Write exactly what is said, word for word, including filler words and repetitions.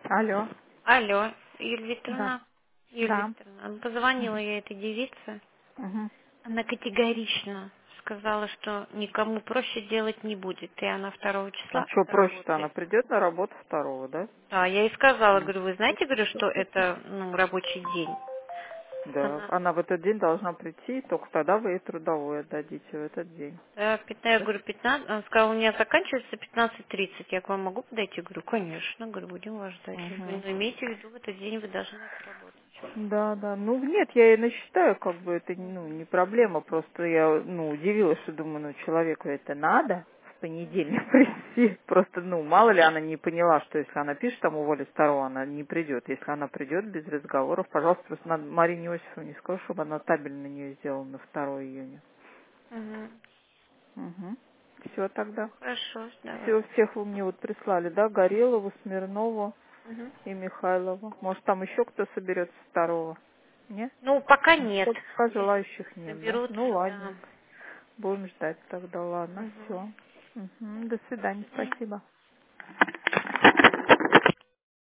Алло. Алло, Юлия Да. Викторовна. Юлия Да. Викторовна, позвонила Мгм. я этой девице. Мгм. Она категорично сказала, что никому проще делать не будет. И она второго А числа что проще-то? Она работает. придет на работу второго, да? Да, я ей сказала, Ну, говорю, вы знаете, говорю, что это ну, рабочий день. да. Она, Она в этот день должна прийти, и только тогда вы ей трудовой отдадите в этот день. да, пятнадцать, я Да? говорю, пятнадцать, она сказала, у меня заканчивается пятнадцать тридцать. Я к вам могу подойти? Говорю, конечно, говорю, будем вас ждать. Я говорю, Мгм. ну имейте в виду, в этот день вы должны отработать. Да, да. Ну, нет, я ей насчитаю, как бы это ну, не проблема. Просто я ну, удивилась, что думаю, ну, человеку это надо в понедельник прийти. Просто, ну, мало ли она не поняла, что если она пишет там уволить второго, она не придет. Если она придет без разговоров, пожалуйста, просто надо Марине Иосифовне сказать, чтобы она табель на нее сделала на второго июня. Угу. Угу. Все тогда. Хорошо, Все, давайте. всех вы мне вот прислали, да? Горелову, Смирнову Мгм. и Михайлову. Может, там еще кто соберется второго? Нет? Ну, пока нет. Пока Если желающих нет, да? Ну, соберутся, да. ладненько. Будем ждать тогда. Ладно, Мгм. все. До свидания. До свидания. Спасибо.